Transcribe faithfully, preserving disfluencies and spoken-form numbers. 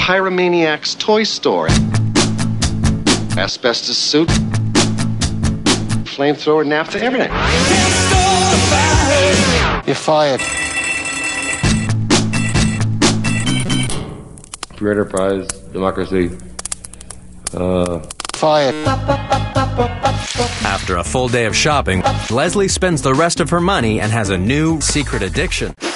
Pyromaniac's toy store. Asbestos suit, flamethrower, naphtha, everything. You're fired. Free enterprise, democracy. Uh... Fired. After a full day of shopping, Leslie spends the rest of her money and has a new secret addiction.